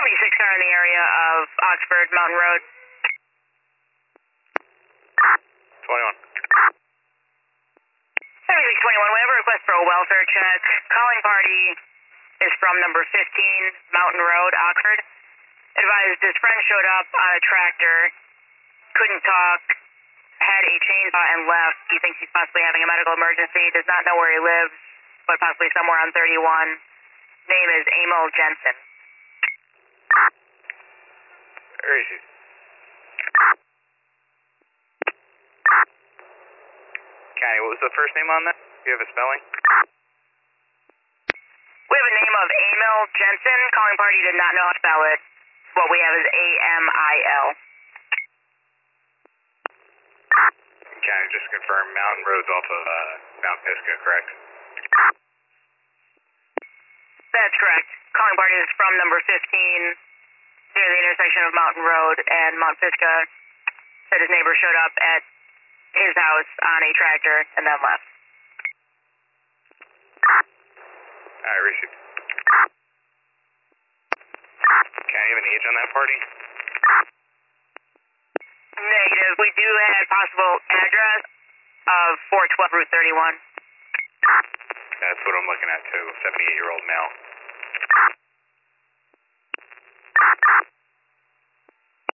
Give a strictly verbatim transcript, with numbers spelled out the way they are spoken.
seventy-six car in the area of Oxford Mountain Road. twenty-one. seventy-six twenty-one, we have a request for a welfare check. Calling party is from number fifteen, Mountain Road, Oxford. Advised his friend showed up on a tractor, couldn't talk, had a chainsaw and left. He thinks he's possibly having a medical emergency, does not know where he lives, but possibly somewhere on thirty-one. Name is Emil Jensen. Where is he? County, what was the first name on that? Do you have a spelling? We have a name of Emil Jensen. Calling party did not know how to spell it. What we have is A M I L. County, just confirm Mountain Road's off of uh, Mount Pisgah, correct? That's correct. Calling party is from number fifteen, near the intersection of Mountain Road and Mount Pisgah. Said his neighbor showed up at his house on a tractor and then left. Alright, received. Can I have an age on that party? Negative. We do have possible address of four twelve Route thirty-one. That's what I'm looking at too, seventy-eight-year-old male.